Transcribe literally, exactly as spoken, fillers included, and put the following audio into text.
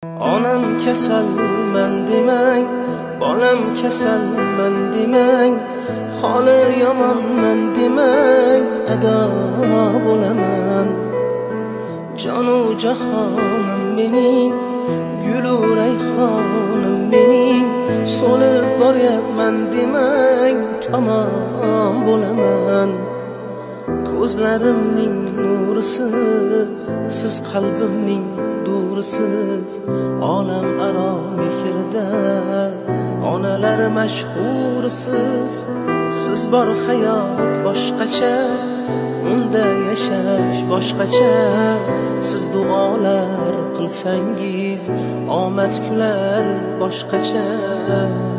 Onam kasalman demang, bolam kasalman demang, holi yomonman demang, ado bo'laman. Jonu jahonim mening, gulu rayhonim mening, so'lib boryapman demang, tamom bo'laman. Ko'zlarimning nurisiz, siz qalbimning durisiz, olam aro mehrda onalar mashhurisiz. Siz bor hayot boshqacha, unda yashash boshqacha. Siz duolar qilsangiz omad kular boshqacha.